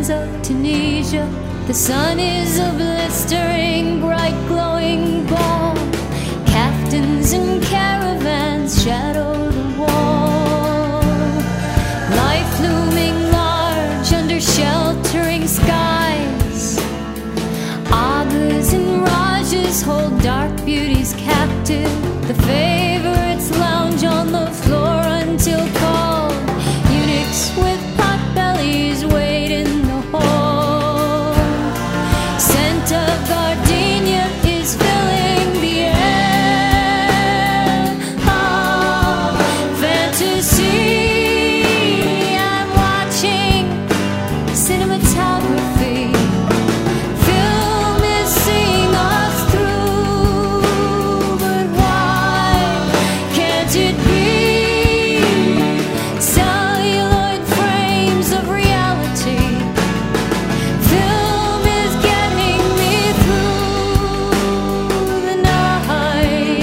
of Tunisia. The sun is a blistering, bright, glowing ball. Caftans and caravans shadow the wall. Life looming large under sheltering skies. Agas and Rajas hold dark beauties captive. The favorites lounge on the floor until called. Eunuchs with pot bellies wait in the hall. Scent of gardenia is filling the air. Oh, fantasy, I'm watching cinematography. Film is seeing us through, but why can't it be? Celluloid frames of reality. Film is getting me through the night.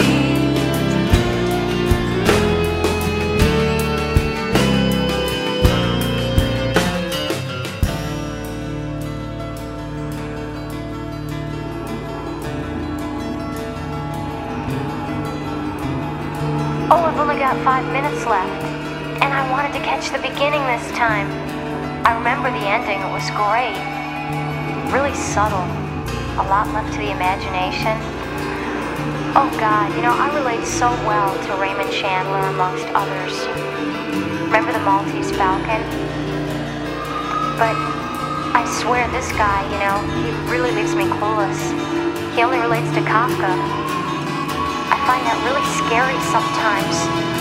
Oh, I've only got 5 minutes left, and I wanted to catch the beginning this time. I remember the ending, it was great. Really subtle. A lot left to the imagination. Oh God, I relate so well to Raymond Chandler amongst others. Remember the Maltese Falcon? But I swear this guy, he really leaves me clueless. He only relates to Kafka. I find that really scary sometimes.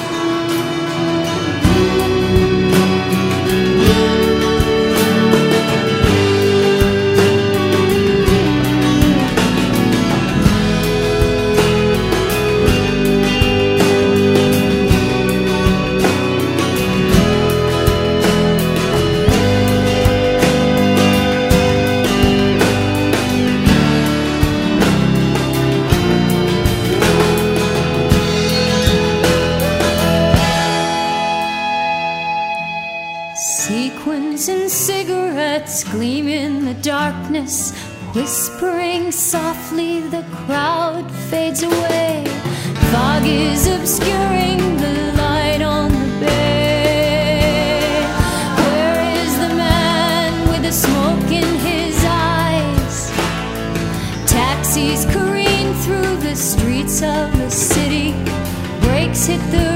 Sequins and cigarettes gleam in the darkness. Whispering softly, the crowd fades away. Fog is obscuring the light on the bay. Where is the man with the smoke in his eyes? Taxis careen through the streets of the city. Brakes hit the